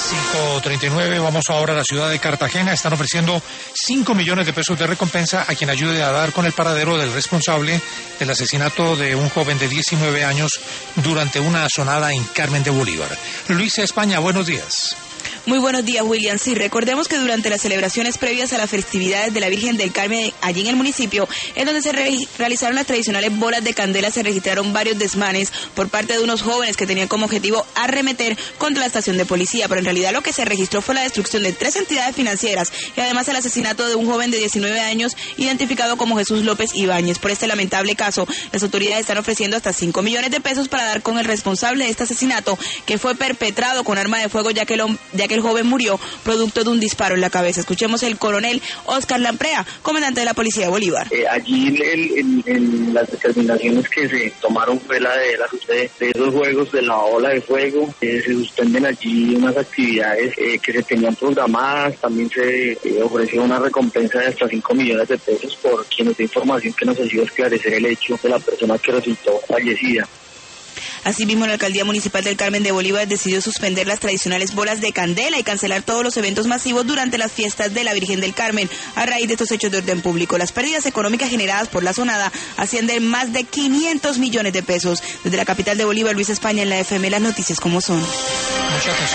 5:39, vamos ahora a la ciudad de Cartagena. Están ofreciendo 5 millones de pesos de recompensa a quien ayude a dar con el paradero del responsable del asesinato de un joven de 19 años durante una asonada en Carmen de Bolívar. Luisa España, buenos días. Muy buenos días, William. Sí, recordemos que durante las celebraciones previas a las festividades de la Virgen del Carmen, allí en el municipio, en donde se realizaron las tradicionales bolas de candela, se registraron varios desmanes por parte de unos jóvenes que tenían como objetivo arremeter contra la estación de policía, pero en realidad lo que se registró fue la destrucción de 3 entidades financieras y además el asesinato de un joven de 19 años identificado como Jesús López Ibáñez. Por este lamentable caso, las autoridades están ofreciendo hasta 5 millones de pesos para dar con el responsable de este asesinato, que fue perpetrado con arma de fuego ya que el joven murió producto de un disparo en la cabeza. Escuchemos el coronel Oscar Lamprea, comandante de la Policía de Bolívar. Allí en las determinaciones que se tomaron fue la de esos juegos de la ola de fuego. Se suspenden allí unas actividades que se tenían programadas. También se ofreció una recompensa de hasta 5 millones de pesos por quien nos dé información que nos ayude a esclarecer el hecho de la persona que resultó fallecida. Asimismo, la Alcaldía Municipal del Carmen de Bolívar decidió suspender las tradicionales bolas de candela y cancelar todos los eventos masivos durante las fiestas de la Virgen del Carmen a raíz de estos hechos de orden público. Las pérdidas económicas generadas por la asonada ascienden más de 500 millones de pesos. Desde la capital de Bolívar, Luisa España, en la FM, las noticias como son.